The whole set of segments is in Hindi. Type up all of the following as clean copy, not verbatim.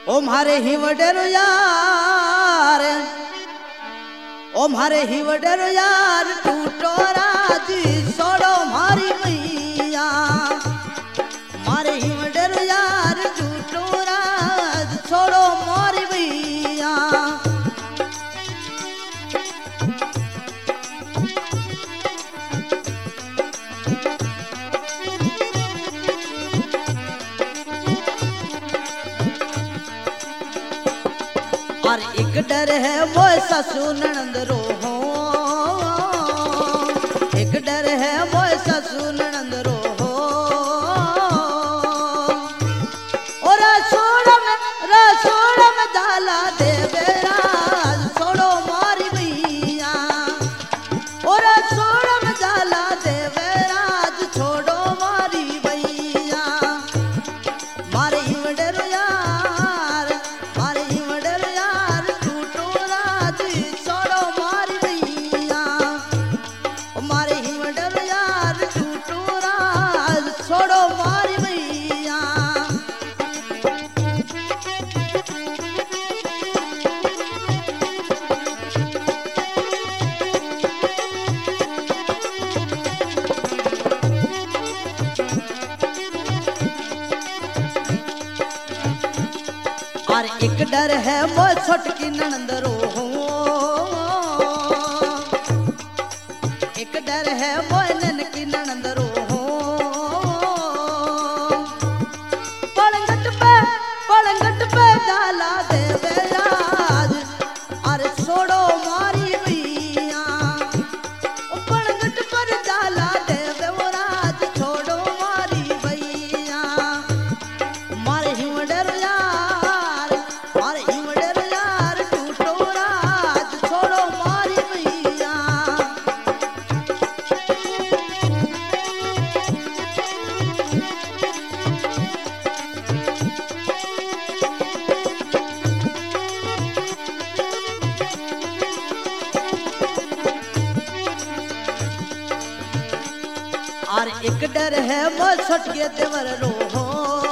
ओ मारे ही वडेरो यार, ओ मारे ही वडेरो यार, टूटो राजी छोड़ो मारी मैया। मारे ही वडेरो यार, टूटो राज छोड़ो मारी मैया। और एक डर है वो ससु ननंद रो हो, एक डर है वो ससु ननंद रो हो। और रसोड़ में डाला देवे राज छोड़ो मारी मैया। और रसोड़ में डाला देवे राज छोड़ो मारी मैया। मारे ही वडेरो यार, मारे ही वडेरो यार, टूटो राज छोड़ो मारी मैया। मारे ही वडेरो यार, टूटो राज छोड़ो मारी मैया। और एक डर है वो छोटकी ननंद रो हो, एक डर है वो ननकी ननंद रो हो। पलंगट पे डाला देवे राज, अरे छोड़ो मारी मैया। पलंगट पर डाला देवे वो राज छोड़ो मारी मैया। मारे ही वडेरो यार, मारे ही वडेरो यार, टूटो राज छोड़ो मारी मैया। और एक डर है वो छोटके देवर रो हो,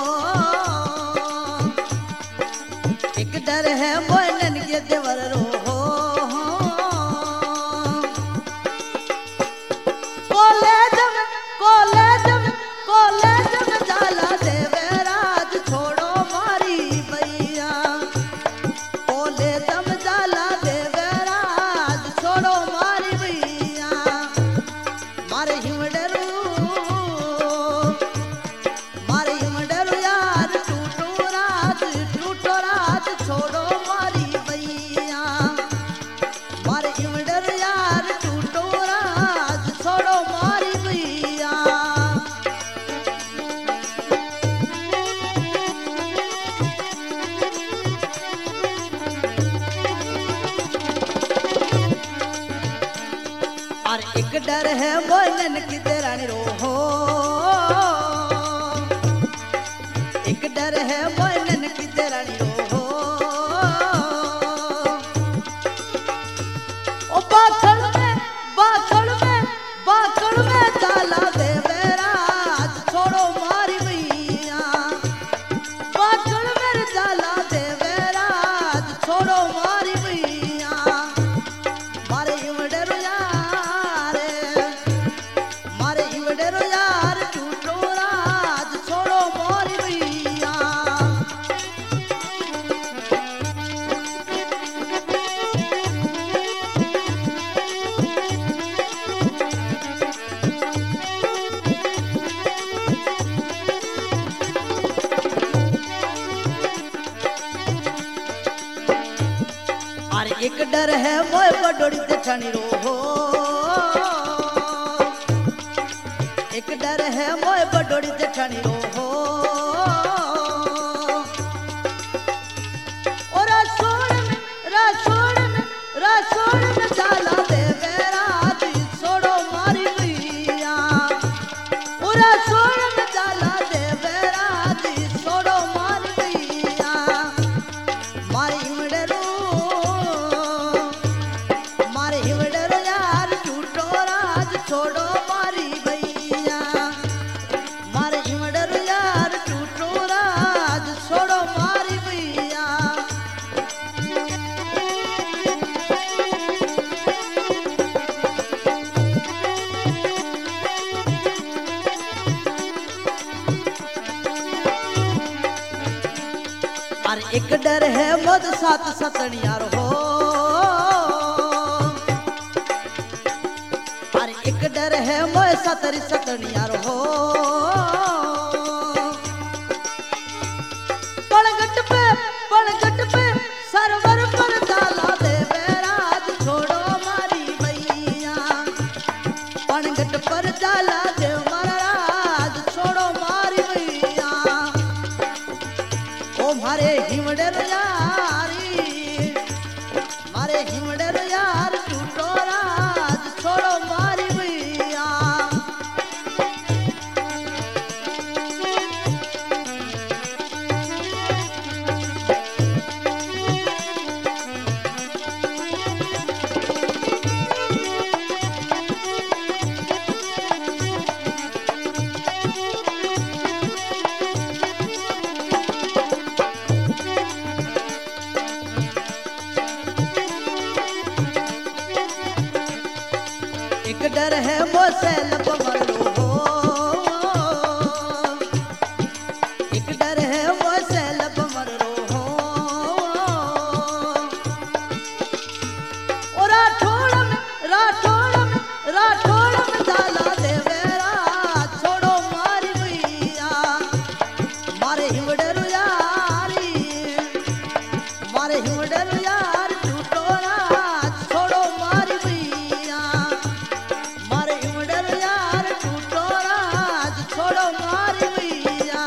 एक डर है वो ननके देवर रो हो। कॉलेज में जाला देवे राज छोड़ो मारी मैया। कॉलेज में जाला देवे राज छोड़ो मारी मैया। मारे ही वडेरो, मारे ही वडेरो यार, टूटो राज छोड़ो मारी मैया। मारे ही वडेरो यार, टूटो राज छोड़ो मारी मैया। और एक डर है वो ननकी देरानी रो हो, एक डर है वो ननकी देरानी रो हो। ओ बाखड़ में डाला देवे राज छोड़ो मारी मैया। बाखड़ में डाला देवे राज छोड़ो मारी मैया। मारे ही वडेरो यार, मारे ही वडेरो यार, टूटो राज छोड़ो मारी मैया। और एक डर है वो बडोड़ी जेठानी रो हो, एक डर है वो बडोड़ी जेठानी रो हो। और रसोड़ में डाला देवे राज छोड़ो मारी मैया। और रसोड़ में डाला देवे राज छोड़ो मारी मैया। मारी वडेरो, मारे ही वडेरो यार, टूटो राज छोड़ो मारी मैया। मारे ही वडेरो यार, टूटो राज छोड़ो मारी मैया। एक डर है मद सात सतनियार हो, अरे एक डर है मोय सतरी सतनियार हो। पड़गट पे सरवर पर डाला देवे राज छोड़ो मारी भैया। पड़गट पर डाला देव महाराज छोड़ो मारी भैया। ओ मारे हिमड़े यारी, मारे हिमड़े यार टूटो राज छोड़ो मारी भैया। एक डर है मोसे लब मरो हो, एक डर है मोसे लब मरो हो। और राठौड़ में डाला देवे राज छोड़ो मारी भैया। मारे हिमड़े यारी, मारे हिमड़े यार टूटो राज छोड़ो मारी भैया। मारे हिमड़े यार टूटो राज छोड़ो मारी भैया।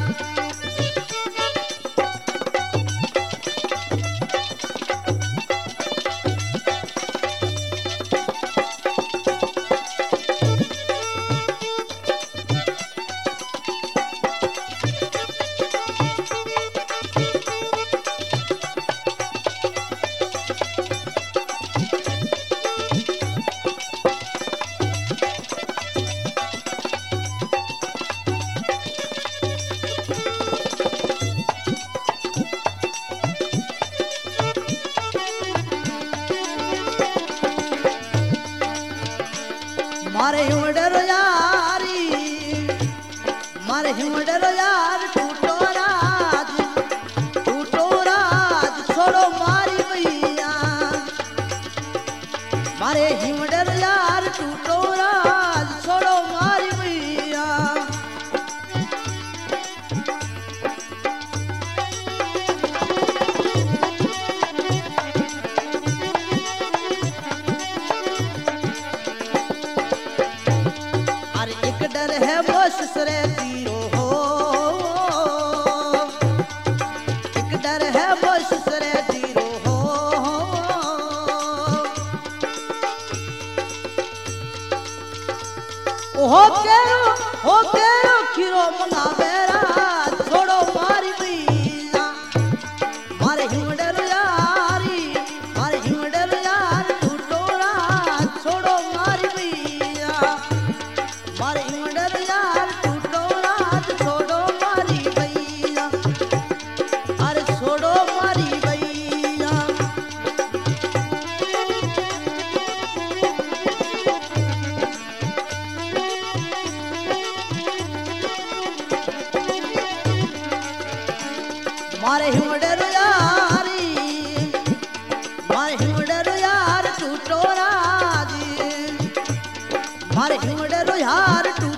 मारे हिमड़े यारी, मारे हिमड़े यार टूटो राज छोड़ो मारी भैया। मारे हिमड़े यार टूटो राज छोड़ो मारी भैया। अरे एक डर है वो ससुरे तीरो हो, एक डर है वो ससुरे तीरो हो। हो केरो खीरो मंगावे राज छोड़ो मारी भैया। मारे हिमड़े यारी, मारे हिमड़े यार टूटो राज छोड़ो मारी भैया। मारे हिमड़े यार टूटो राज छोड़ो मारी भैया। अरे छोड़ो मारी भैया। मारे हिमड़े यारी, मारे हिमड़े यार टूटो राज, मारे हिमड़े यार